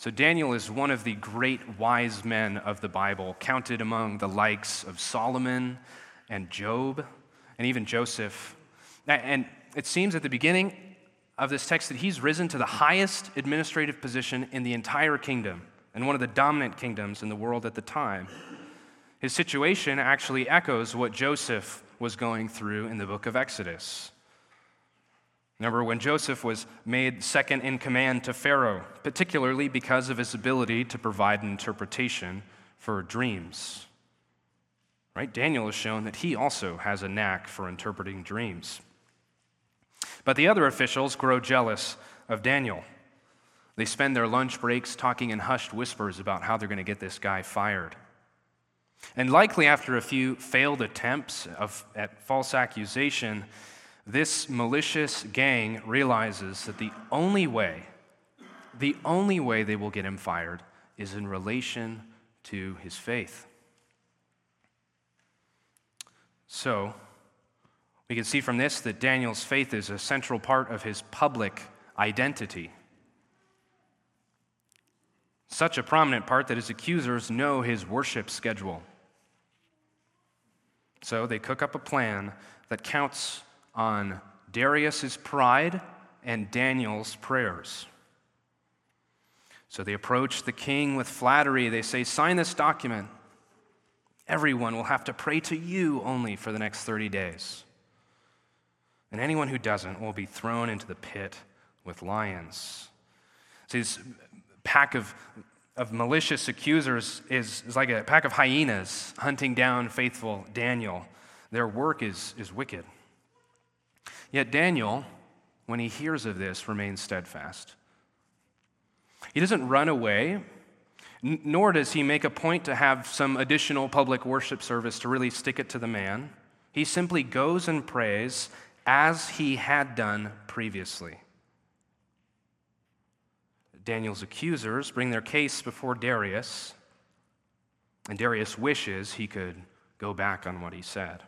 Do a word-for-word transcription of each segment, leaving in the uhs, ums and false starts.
So Daniel is one of the great wise men of the Bible, counted among the likes of Solomon and Job and even Joseph. And it seems at the beginning of this text that he's risen to the highest administrative position in the entire kingdom and one of the dominant kingdoms in the world at the time. His situation actually echoes what Joseph was going through in the book of Exodus. Remember when Joseph was made second in command to Pharaoh, particularly because of his ability to provide an interpretation for dreams. Right? Daniel has shown that he also has a knack for interpreting dreams. But the other officials grow jealous of Daniel. They spend their lunch breaks talking in hushed whispers about how they're going to get this guy fired. And likely after a few failed attempts of, at false accusation, this malicious gang realizes that the only way, the only way they will get him fired is in relation to his faith. So, we can see from this that Daniel's faith is a central part of his public identity. Such a prominent part that his accusers know his worship schedule. So they cook up a plan that counts on Darius's pride and Daniel's prayers. So they approach the king with flattery. They say, sign this document. Everyone will have to pray to you only for the next thirty days. And anyone who doesn't will be thrown into the pit with lions. So this pack of, of malicious accusers is, is like a pack of hyenas hunting down faithful Daniel. Their work is, is wicked. Yet Daniel, when he hears of this, remains steadfast. He doesn't run away, n- nor does he make a point to have some additional public worship service to really stick it to the man. He simply goes and prays as he had done previously. Daniel's accusers bring their case before Darius, and Darius wishes he could go back on what he said.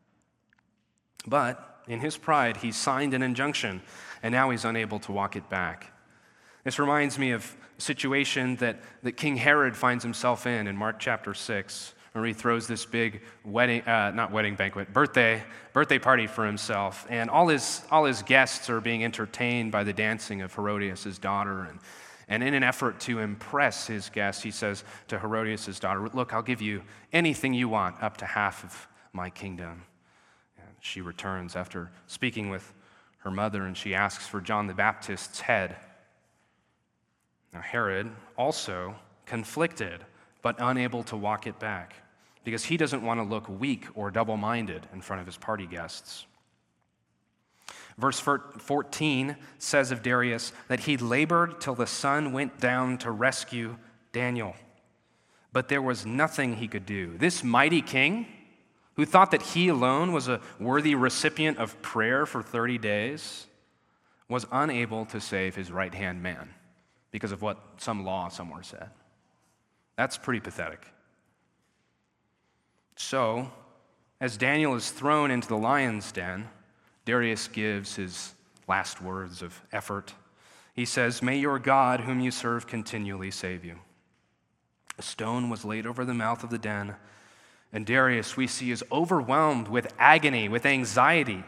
But in his pride, he signed an injunction, and now he's unable to walk it back. This reminds me of a situation that, that King Herod finds himself in in Mark chapter six, where he throws this big wedding, uh, not wedding banquet, birthday, birthday party for himself. And all his, all his guests are being entertained by the dancing of Herodias' daughter. And, and in an effort to impress his guests, he says to Herodias' daughter, look, I'll give you anything you want, up to half of my kingdom. And she returns after speaking with her mother, and she asks for John the Baptist's head. Now Herod, also conflicted, but unable to walk it back, because he doesn't want to look weak or double-minded in front of his party guests. Verse fourteen says of Darius that he labored till the sun went down to rescue Daniel, but there was nothing he could do. This mighty king, who thought that he alone was a worthy recipient of prayer for thirty days, was unable to save his right-hand man because of what some law somewhere said. That's pretty pathetic. So, as Daniel is thrown into the lion's den, Darius gives his last words of effort. He says, "May your God, whom you serve, continually save you." A stone was laid over the mouth of the den, and Darius, we see, is overwhelmed with agony, with anxiety.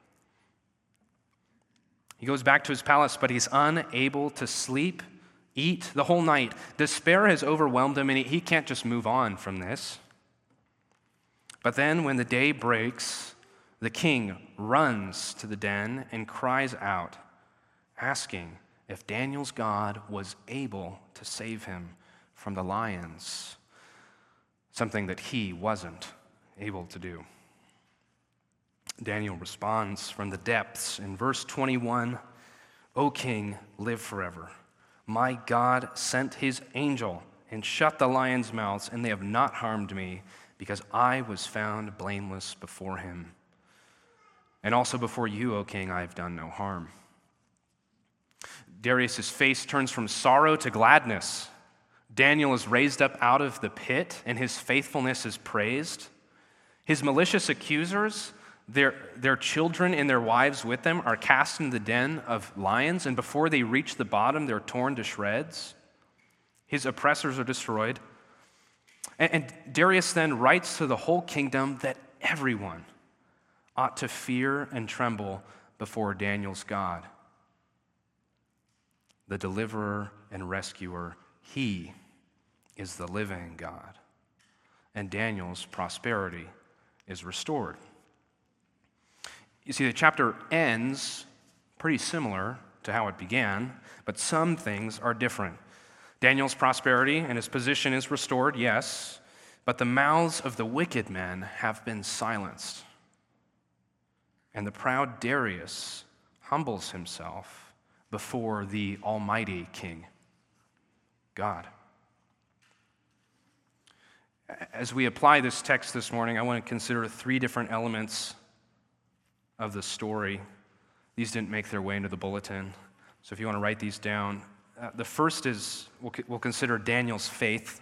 He goes back to his palace, but he's unable to sleep, eat the whole night. Despair has overwhelmed him, and he can't just move on from this. But then when the day breaks, the king runs to the den and cries out, asking if Daniel's God was able to save him from the lions, something that he wasn't able to do. Daniel responds from the depths in verse twenty-one, "O king, live forever. My God sent his angel and shut the lions' mouths, and they have not harmed me, because I was found blameless before him. And also before you, O king, I have done no harm." Darius' face turns from sorrow to gladness. Daniel is raised up out of the pit, and his faithfulness is praised. His malicious accusers, their, their children and their wives with them, are cast into the den of lions, and before they reach the bottom, they're torn to shreds. His oppressors are destroyed. And, and Darius then writes to the whole kingdom that everyone ought to fear and tremble before Daniel's God. The deliverer and rescuer, he is the living God. And Daniel's prosperity is restored. You see, the chapter ends pretty similar to how it began, but some things are different. Daniel's prosperity and his position is restored, yes, but the mouths of the wicked men have been silenced. And the proud Darius humbles himself before the Almighty King, God. As we apply this text this morning, I want to consider three different elements of the story. These didn't make their way into the bulletin, so if you want to write these down. Uh, the first is, we'll, we'll consider Daniel's faith,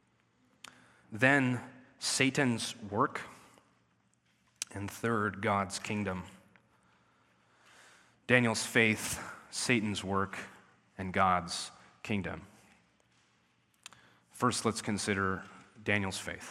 then Satan's work, and third, God's kingdom. Daniel's faith, Satan's work, and God's kingdom. First, let's consider Daniel's faith.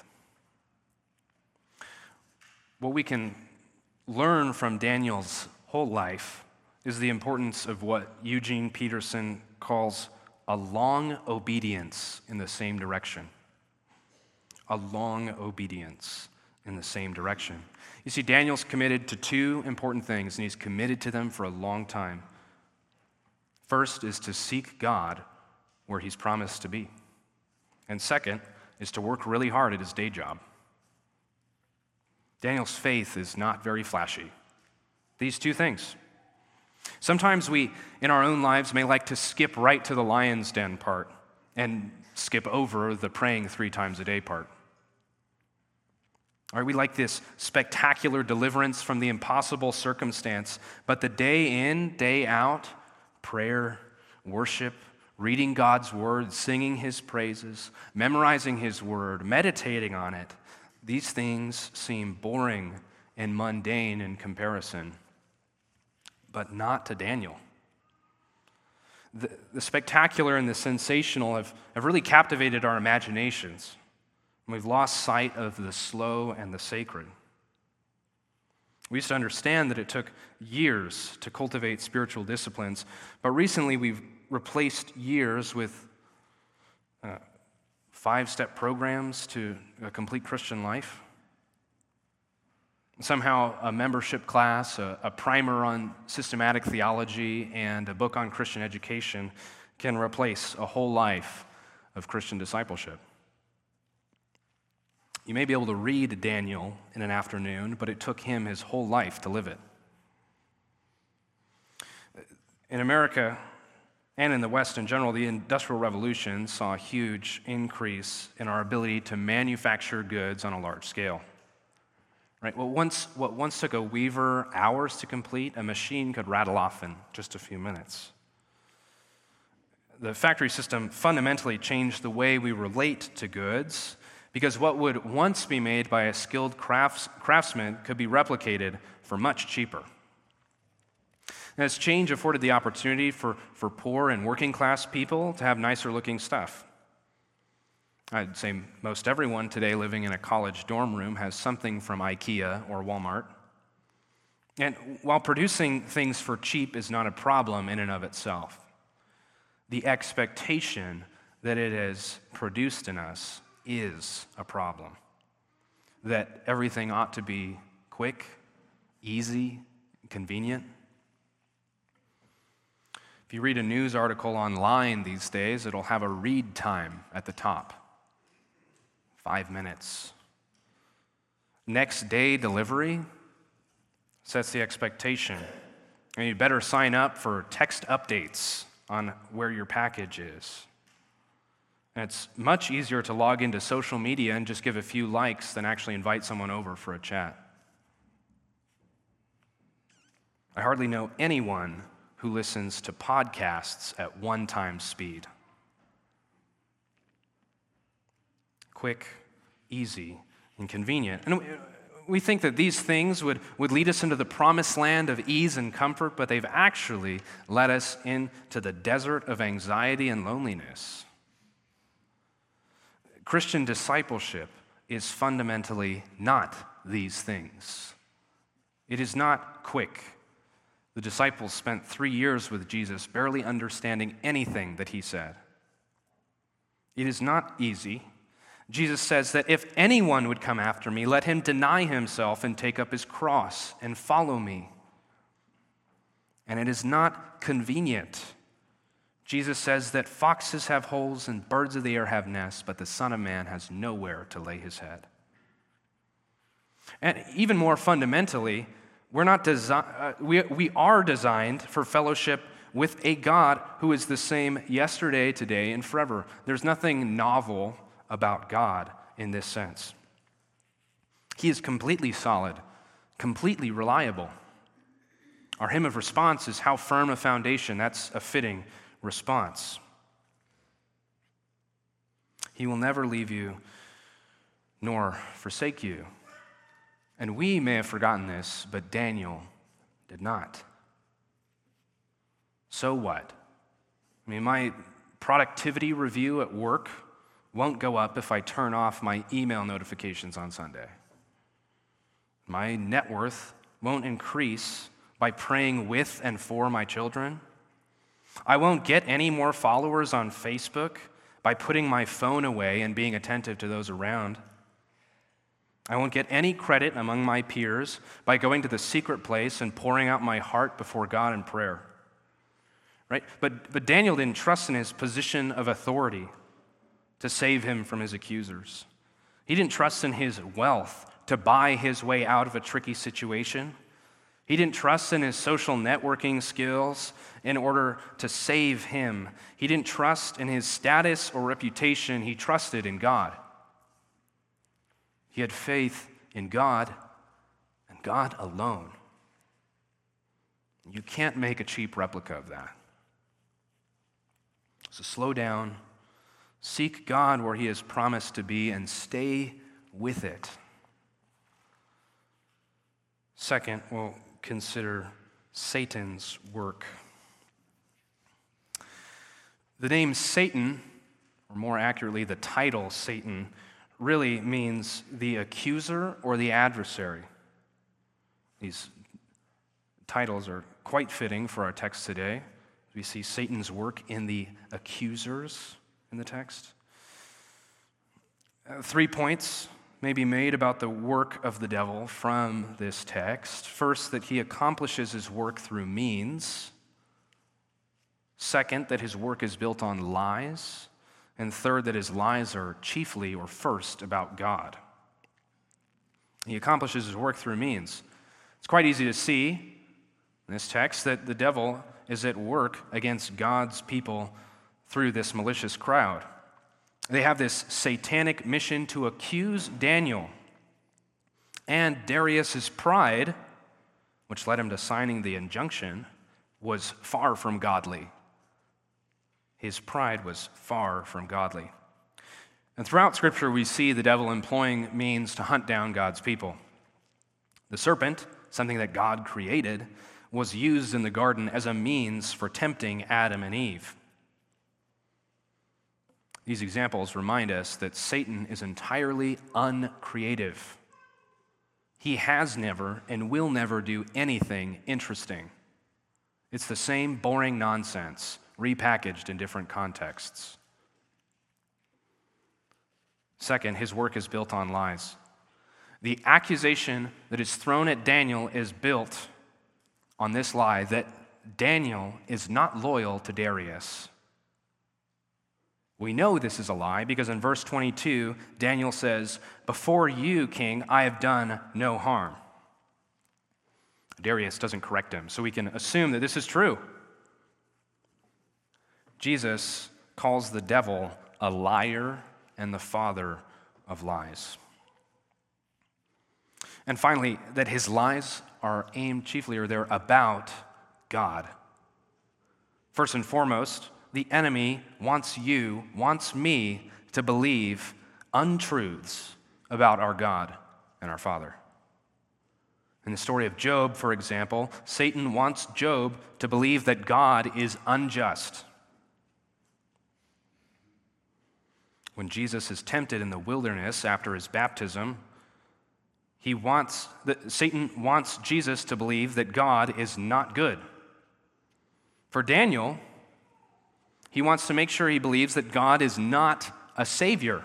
What we can learn from Daniel's whole life is the importance of what Eugene Peterson calls a long obedience in the same direction. A long obedience in the same direction. You see, Daniel's committed to two important things, and he's committed to them for a long time. First is to seek God where he's promised to be. And second is to work really hard at his day job. Daniel's faith is not very flashy. These two things. Sometimes we, in our own lives, may like to skip right to the lion's den part and skip over the praying three times a day part. All right, we like this spectacular deliverance from the impossible circumstance, but the day in, day out, prayer, worship, reading God's word, singing his praises, memorizing his word, meditating on it, these things seem boring and mundane in comparison, but not to Daniel. The, the spectacular and the sensational have, have really captivated our imaginations. And we've lost sight of the slow and the sacred. We used to understand that it took years to cultivate spiritual disciplines, but recently we've replaced years with uh, five-step programs to a complete Christian life. Somehow a membership class, a, a primer on systematic theology, and a book on Christian education can replace a whole life of Christian discipleship. You may be able to read Daniel in an afternoon, but it took him his whole life to live it. In America, and in the West in general, the Industrial Revolution saw a huge increase in our ability to manufacture goods on a large scale. Right? What once, what once took a weaver hours to complete, a machine could rattle off in just a few minutes. The factory system fundamentally changed the way we relate to goods, because what would once be made by a skilled crafts, craftsman could be replicated for much cheaper. And this change afforded the opportunity for, for poor and working class people to have nicer looking stuff. I'd say most everyone today living in a college dorm room has something from IKEA or Walmart. And while producing things for cheap is not a problem in and of itself, the expectation that it has produced in us is a problem. That everything ought to be quick, easy, convenient. If you read a news article online these days, it'll have a read time at the top. Five minutes. Next day delivery sets the expectation. And you better sign up for text updates on where your package is. And it's much easier to log into social media and just give a few likes than actually invite someone over for a chat. I hardly know anyone who listens to podcasts at one time speed. Quick, easy, and convenient. And we think that these things would, would lead us into the promised land of ease and comfort, but they've actually led us into the desert of anxiety and loneliness. Christian discipleship is fundamentally not these things. It is not quick. The disciples spent three years with Jesus, barely understanding anything that he said. It is not easy. Jesus says that if anyone would come after me, let him deny himself and take up his cross and follow me. And it is not convenient. Jesus says that foxes have holes and birds of the air have nests, but the Son of Man has nowhere to lay his head. And even more fundamentally, we're not desi- uh, we, we are designed for fellowship with a God who is the same yesterday, today, and forever. There's nothing novel about God in this sense. He is completely solid, completely reliable. Our hymn of response is "How firm a foundation." That's a fitting response. He will never leave you nor forsake you. And we may have forgotten this, but Daniel did not. So what? I mean, my productivity review at work won't go up if I turn off my email notifications on Sunday. My net worth won't increase by praying with and for my children. I won't get any more followers on Facebook by putting my phone away and being attentive to those around. I won't get any credit among my peers by going to the secret place and pouring out my heart before God in prayer. Right? But, but Daniel didn't trust in his position of authority to save him from his accusers. He didn't trust in his wealth to buy his way out of a tricky situation. He didn't trust in his social networking skills in order to save him. He didn't trust in his status or reputation. He trusted in God. He had faith in God and God alone. You can't make a cheap replica of that. So slow down, seek God where he has promised to be, and stay with it. Second, we'll consider Satan's work. The name Satan, or more accurately, the title Satan, really means the accuser or the adversary. These titles are quite fitting for our text today. We see Satan's work in the accusers in the text. Uh, three points may be made about the work of the devil from this text. First, that he accomplishes his work through means. Second, that his work is built on lies. And third, that his lies are chiefly or first about God. He accomplishes his work through means. It's quite easy to see in this text that the devil is at work against God's people through this malicious crowd. They have this satanic mission to accuse Daniel. And Darius's pride, which led him to signing the injunction, was far from godly. His pride was far from godly. And throughout Scripture, we see the devil employing means to hunt down God's people. The serpent, something that God created, was used in the garden as a means for tempting Adam and Eve. These examples remind us that Satan is entirely uncreative. He has never and will never do anything interesting. It's the same boring nonsense, repackaged in different contexts. Second, his work is built on lies. The accusation that is thrown at Daniel is built on this lie that Daniel is not loyal to Darius. We know this is a lie because in verse twenty-two, Daniel says, "Before you, king, I have done no harm." Darius doesn't correct him, so we can assume that this is true. Jesus calls the devil a liar and the father of lies. And finally, that his lies are aimed chiefly, or they're about God. First and foremost, the enemy wants you, wants me to believe untruths about our God and our Father. In the story of Job, for example, Satan wants Job to believe that God is unjust. When Jesus is tempted in the wilderness after his baptism, he wants that Satan wants Jesus to believe that God is not good. For Daniel, he wants to make sure he believes that God is not a savior.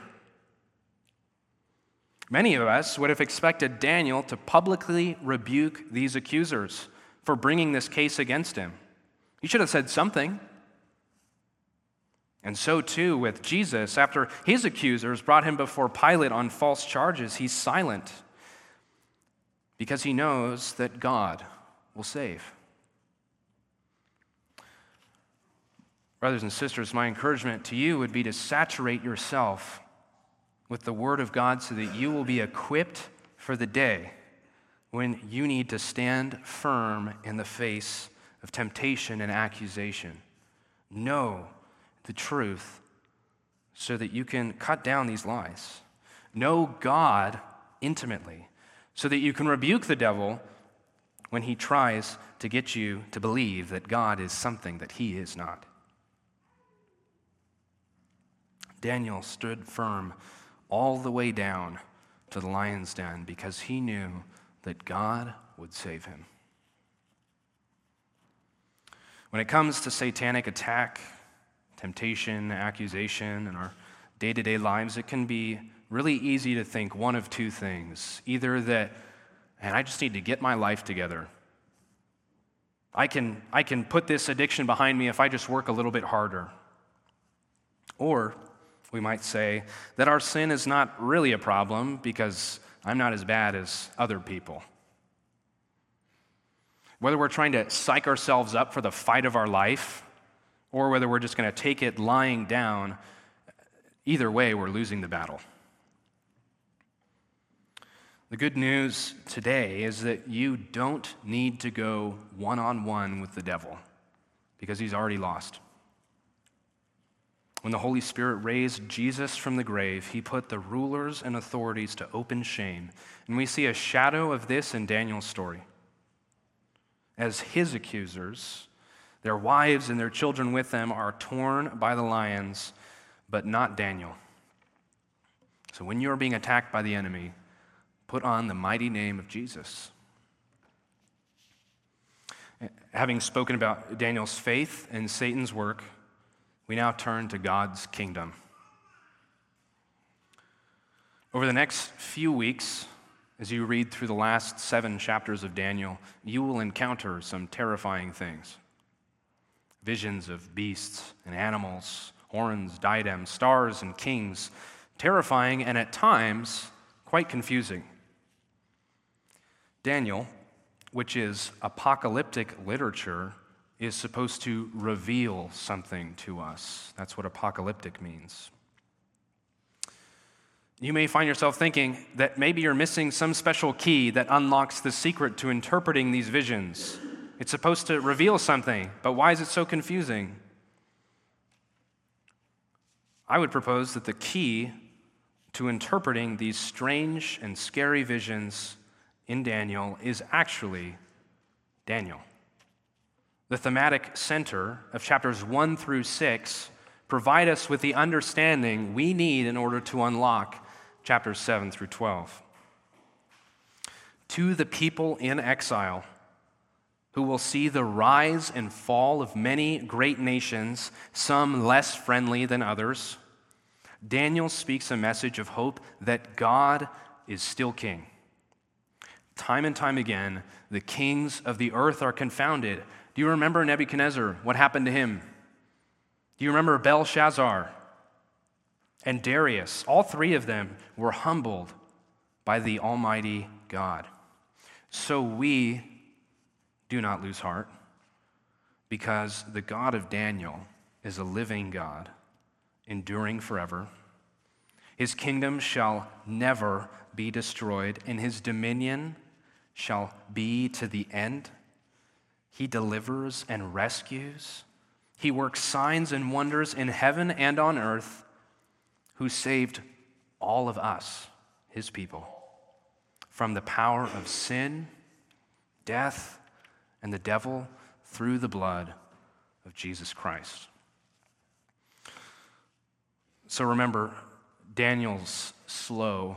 Many of us would have expected Daniel to publicly rebuke these accusers for bringing this case against him. He should have said something. And so too with Jesus. After his accusers brought him before Pilate on false charges, he's silent because he knows that God will save. Brothers and sisters, my encouragement to you would be to saturate yourself with the Word of God so that you will be equipped for the day when you need to stand firm in the face of temptation and accusation. Know the truth so that you can cut down these lies. Know God intimately so that you can rebuke the devil when he tries to get you to believe that God is something that he is not. Daniel stood firm all the way down to the lion's den because he knew that God would save him. When it comes to satanic attack, temptation, accusation in our day-to-day lives, it can be really easy to think one of two things. Either that, and I just need to get my life together. I can, I can put this addiction behind me if I just work a little bit harder. Or we might say that our sin is not really a problem because I'm not as bad as other people. Whether we're trying to psych ourselves up for the fight of our life or whether we're just going to take it lying down, either way, we're losing the battle. The good news today is that you don't need to go one-on-one with the devil because he's already lost. When the Holy Spirit raised Jesus from the grave, he put the rulers and authorities to open shame. And we see a shadow of this in Daniel's story. As his accusers, their wives and their children with them are torn by the lions, but not Daniel. So when you're being attacked by the enemy, put on the mighty name of Jesus. Having spoken about Daniel's faith and Satan's work, we now turn to God's kingdom. Over the next few weeks, as you read through the last seven chapters of Daniel, you will encounter some terrifying things. Visions of beasts and animals, horns, diadems, stars, and kings. Terrifying and at times quite confusing. Daniel, which is apocalyptic literature, is supposed to reveal something to us. That's what apocalyptic means. You may find yourself thinking that maybe you're missing some special key that unlocks the secret to interpreting these visions. It's supposed to reveal something, but why is it so confusing? I would propose that the key to interpreting these strange and scary visions in Daniel is actually Daniel. The thematic center of chapters one through six provide us with the understanding we need in order to unlock chapters seven through twelve. To the people in exile who will see the rise and fall of many great nations, some less friendly than others, Daniel speaks a message of hope that God is still king. Time and time again, the kings of the earth are confounded. Do you remember Nebuchadnezzar? What happened to him? Do you remember Belshazzar and Darius? All three of them were humbled by the Almighty God. So we do not lose heart because the God of Daniel is a living God, enduring forever. His kingdom shall never be destroyed, and his dominion shall be to the end. He delivers and rescues. He works signs and wonders in heaven and on earth, who saved all of us, his people, from the power of sin, death, and the devil through the blood of Jesus Christ. So remember, Daniel's slow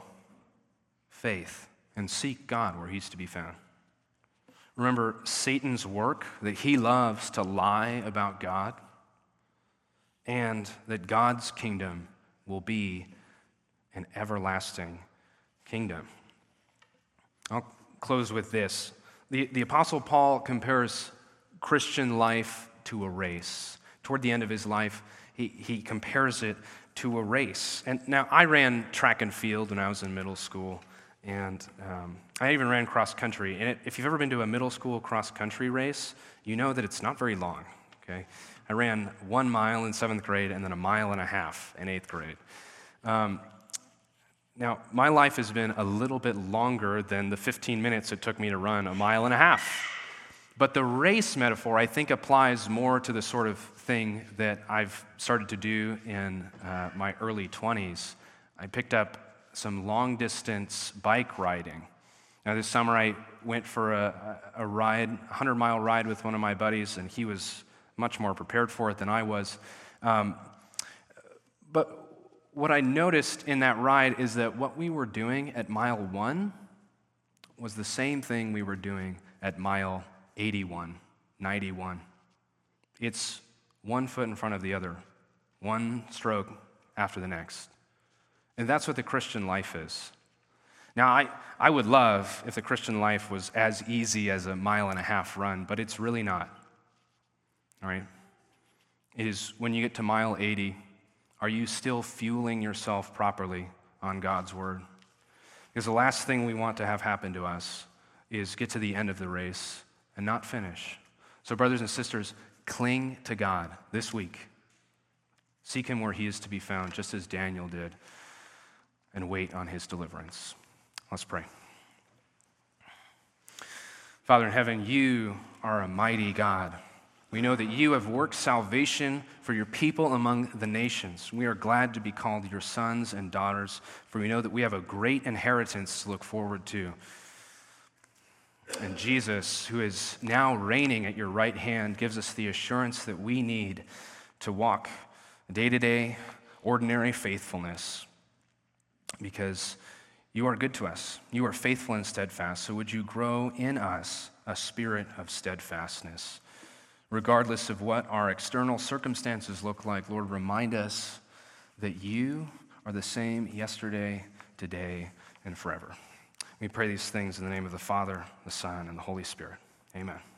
faith and seek God where he's to be found. Remember Satan's work, that he loves to lie about God, and that God's kingdom will be an everlasting kingdom. I'll close with this. The, the Apostle Paul compares Christian life to a race. Toward the end of his life, he, he compares it to a race. And now, I ran track and field when I was in middle school, and um, I even ran cross country. And it, if you've ever been to a middle school cross country race, you know that it's not very long, okay? I ran one mile in seventh grade and then a mile and a half in eighth grade. Um, now, my life has been a little bit longer than the fifteen minutes it took me to run a mile and a half. But the race metaphor, I think, applies more to the sort of thing that I've started to do in uh, my early twenties. I picked up some long-distance bike riding. Now, this summer I went for a, a ride, a hundred-mile ride with one of my buddies, and he was much more prepared for it than I was. Um, but what I noticed in that ride is that what we were doing at mile one was the same thing we were doing at mile eighty-one, ninety-one. It's one foot in front of the other, one stroke after the next. And that's what the Christian life is. Now, I, I would love if the Christian life was as easy as a mile and a half run, but it's really not. All right? It is when you get to mile eighty, are you still fueling yourself properly on God's word? Because the last thing we want to have happen to us is get to the end of the race and not finish. So, brothers and sisters, cling to God this week. Seek him where he is to be found, just as Daniel did, and wait on his deliverance. Let's pray. Father in heaven, you are a mighty God. We know that you have worked salvation for your people among the nations. We are glad to be called your sons and daughters, for we know that we have a great inheritance to look forward to. And Jesus, who is now reigning at your right hand, gives us the assurance that we need to walk day-to-day, ordinary faithfulness, because you are good to us. You are faithful and steadfast. So would you grow in us a spirit of steadfastness? Regardless of what our external circumstances look like, Lord, remind us that you are the same yesterday, today, and forever. We pray these things in the name of the Father, the Son, and the Holy Spirit. Amen.